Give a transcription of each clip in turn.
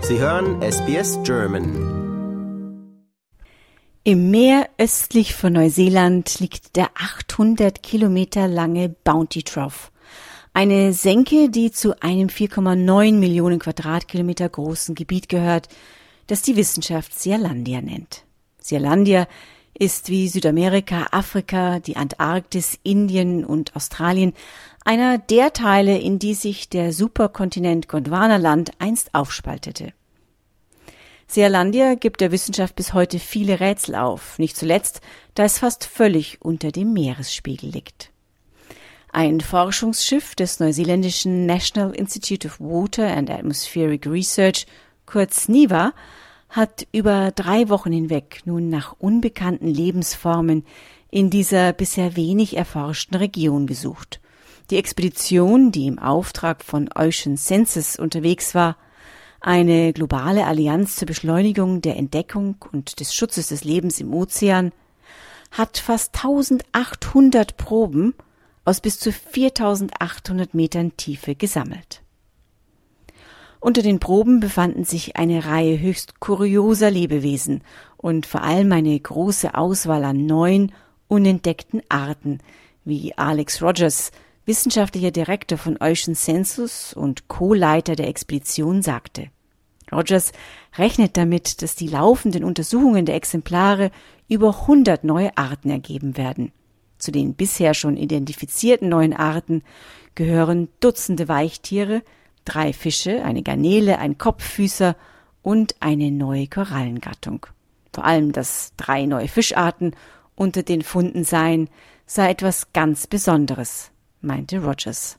Sie hören SBS German. Im Meer östlich von Neuseeland liegt der 800 Kilometer lange Bounty Trough. Eine Senke, die zu einem 4,9 Millionen Quadratkilometer großen Gebiet gehört, das die Wissenschaft Sealandia nennt. Sealandia ist wie Südamerika, Afrika, die Antarktis, Indien und Australien einer der Teile, in die sich der Superkontinent Gondwanaland einst aufspaltete. Sealandia gibt der Wissenschaft bis heute viele Rätsel auf, nicht zuletzt, da es fast völlig unter dem Meeresspiegel liegt. Ein Forschungsschiff des neuseeländischen National Institute of Water and Atmospheric Research, kurz NIWA, hat über 3 Wochen hinweg nun nach unbekannten Lebensformen in dieser bisher wenig erforschten Region gesucht. Die Expedition, die im Auftrag von Ocean Census unterwegs war, eine globale Allianz zur Beschleunigung der Entdeckung und des Schutzes des Lebens im Ozean, hat fast 1800 Proben aus bis zu 4800 Metern Tiefe gesammelt. Unter den Proben befanden sich eine Reihe höchst kurioser Lebewesen und vor allem eine große Auswahl an neuen, unentdeckten Arten, wie Alex Rogers, wissenschaftlicher Direktor von Ocean Census und Co-Leiter der Expedition, sagte. Rogers rechnet damit, dass die laufenden Untersuchungen der Exemplare über 100 neue Arten ergeben werden. Zu den bisher schon identifizierten neuen Arten gehören Dutzende Weichtiere, 3 Fische, eine Garnele, ein Kopffüßer und eine neue Korallengattung. Vor allem, dass 3 neue Fischarten unter den Funden seien, sei etwas ganz Besonderes, meinte Rogers.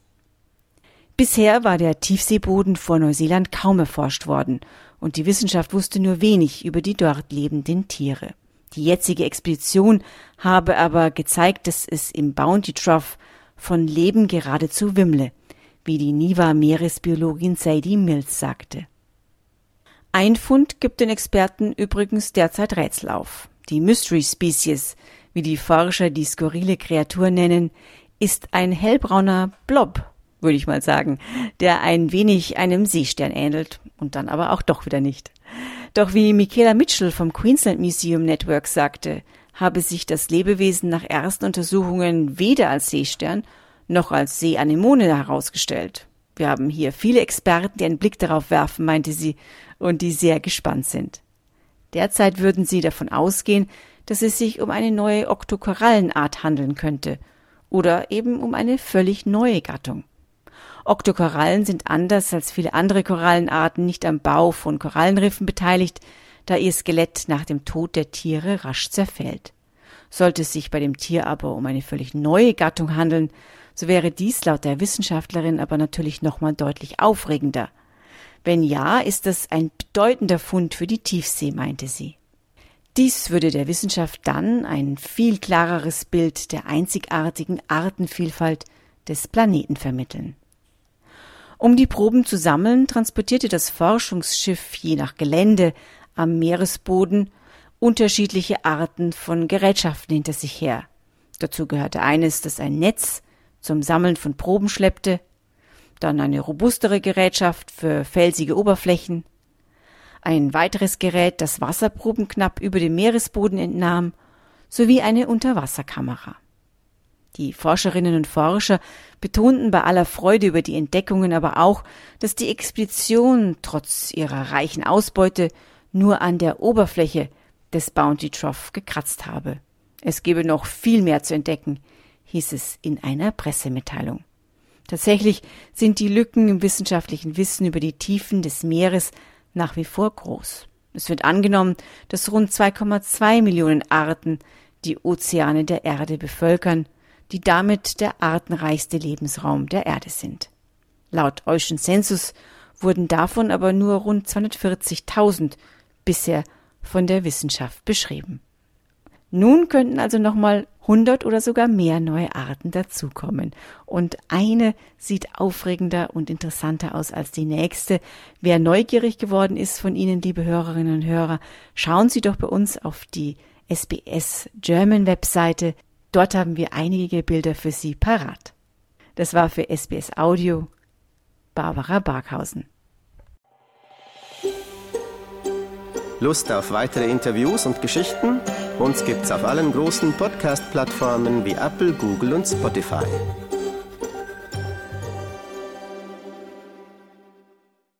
Bisher war der Tiefseeboden vor Neuseeland kaum erforscht worden und die Wissenschaft wusste nur wenig über die dort lebenden Tiere. Die jetzige Expedition habe aber gezeigt, dass es im Bounty Trough von Leben geradezu wimmle, wie die NIWA-Meeresbiologin Sadie Mills sagte. Ein Fund gibt den Experten übrigens derzeit Rätsel auf. Die Mystery Species, wie die Forscher die skurrile Kreatur nennen, ist ein hellbrauner Blob, würde ich mal sagen, der ein wenig einem Seestern ähnelt und dann aber auch doch wieder nicht. Doch wie Michaela Mitchell vom Queensland Museum Network sagte, habe sich das Lebewesen nach ersten Untersuchungen weder als Seestern noch als Seeanemone herausgestellt. Wir haben hier viele Experten, die einen Blick darauf werfen, meinte sie, und die sehr gespannt sind. Derzeit würden sie davon ausgehen, dass es sich um eine neue Oktokorallenart handeln könnte oder eben um eine völlig neue Gattung. Oktokorallen sind anders als viele andere Korallenarten nicht am Bau von Korallenriffen beteiligt, da ihr Skelett nach dem Tod der Tiere rasch zerfällt. Sollte es sich bei dem Tier aber um eine völlig neue Gattung handeln, so wäre dies laut der Wissenschaftlerin aber natürlich nochmal deutlich aufregender. Wenn ja, ist das ein bedeutender Fund für die Tiefsee, meinte sie. Dies würde der Wissenschaft dann ein viel klareres Bild der einzigartigen Artenvielfalt des Planeten vermitteln. Um die Proben zu sammeln, transportierte das Forschungsschiff je nach Gelände am Meeresboden unterschiedliche Arten von Gerätschaften hinter sich her. Dazu gehörte eines, das ein Netz zum Sammeln von Proben schleppte, dann eine robustere Gerätschaft für felsige Oberflächen, ein weiteres Gerät, das Wasserproben knapp über dem Meeresboden entnahm, sowie eine Unterwasserkamera. Die Forscherinnen und Forscher betonten bei aller Freude über die Entdeckungen aber auch, dass die Expedition trotz ihrer reichen Ausbeute nur an der Oberfläche des Bounty Trough gekratzt habe. Es gebe noch viel mehr zu entdecken, hieß es in einer Pressemitteilung. Tatsächlich sind die Lücken im wissenschaftlichen Wissen über die Tiefen des Meeres nach wie vor groß. Es wird angenommen, dass rund 2,2 Millionen Arten die Ozeane der Erde bevölkern, die damit der artenreichste Lebensraum der Erde sind. Laut Ocean Census wurden davon aber nur rund 240.000 bisher von der Wissenschaft beschrieben. Nun könnten also nochmal 100 oder sogar mehr neue Arten dazukommen. Und eine sieht aufregender und interessanter aus als die nächste. Wer neugierig geworden ist von Ihnen, liebe Hörerinnen und Hörer, schauen Sie doch bei uns auf die SBS German Webseite. Dort haben wir einige Bilder für Sie parat. Das war für SBS Audio Barbara Barkhausen. Lust auf weitere Interviews und Geschichten? Uns gibt's auf allen großen Podcast-Plattformen wie Apple, Google und Spotify.